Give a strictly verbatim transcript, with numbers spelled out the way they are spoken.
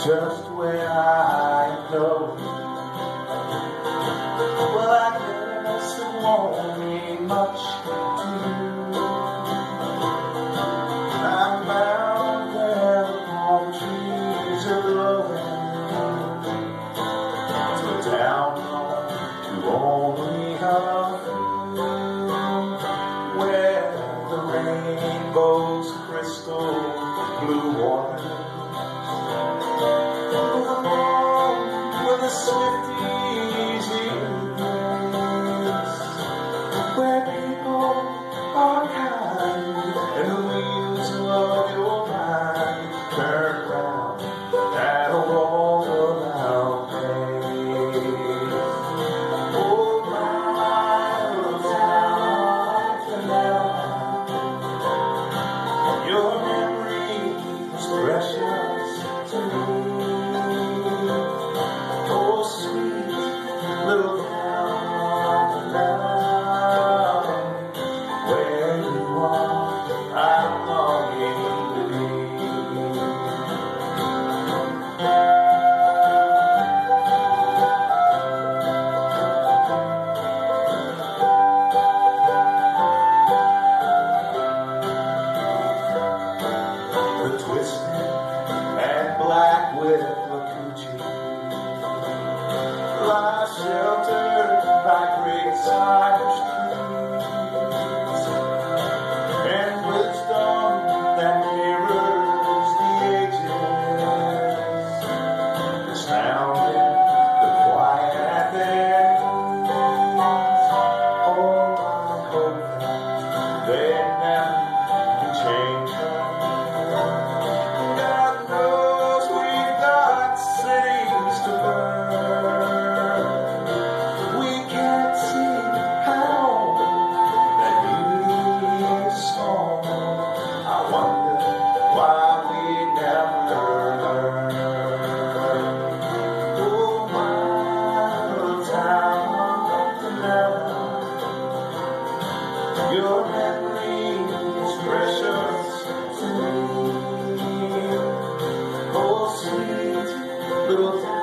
just where I am going. Well, I guess it won't mean much to you. I'm bound where the palm trees are blowing, to down to only half, where the rainbow's crystal blue water, with the swift easy breeze, where people are kind and the wheels of your mind turn round and walk around place. Oh, my little town of your memory is precious to me. Oh, sweet little town of love, where you are, I'm longing to be. The twisted and black with the coochie lie sheltered by great Irish trees, and wisdom that mirrors the ages is found in the quiet at their knees. Oh, I hope that they never can change her. God knows we've got cities to burn. We can't see how that beauty is small. I wonder why we never learn. Oh, my little town of love, your memory is precious to me. Oh, sweet little town.